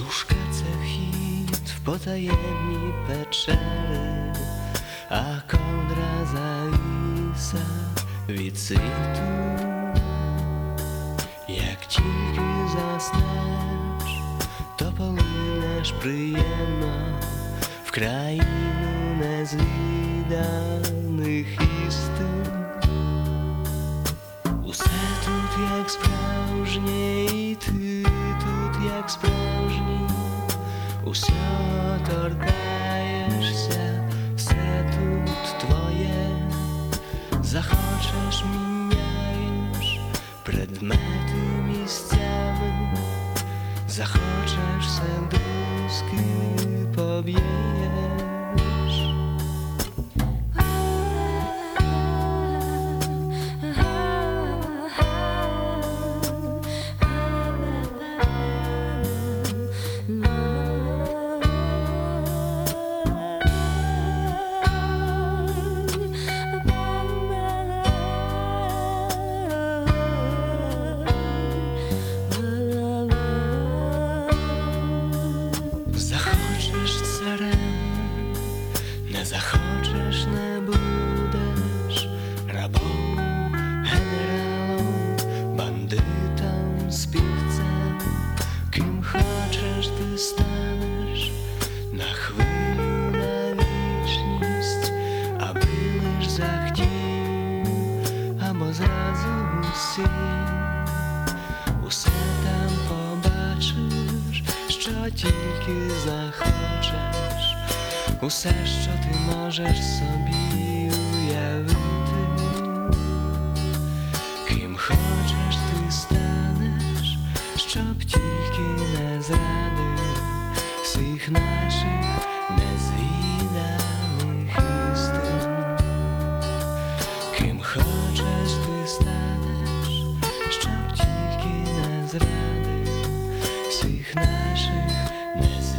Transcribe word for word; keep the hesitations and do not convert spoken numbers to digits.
Душка — це вхід в потаємні печери, а ковдра завіса від світу. Як тільки заснеш, то полинеш приємно в країну незвіданих істин. Усе тут як справжнє, і ти тут як справжній. Усього торкаєшся, все тут твоє. Захочеш — міняєш предмети місцями, захочеш — сердуски поб'єш. Захочеш — царем, не захочеш — не будеш рабом, генералом, бандитом, співцем. Ким хочеш — ти станеш на хвилю, на вічність, аби лиш захотів, або зразу усім. Усе там побачиш, що тільки захочеш, усе, що ти можеш собі уявити. Ким хочеш — ти станеш, щоб тільки не зрадив всіх наших незвіданих істин. Ким хочеш — ти станеш, щоб тільки не зрадив всіх наших незвіданих істин.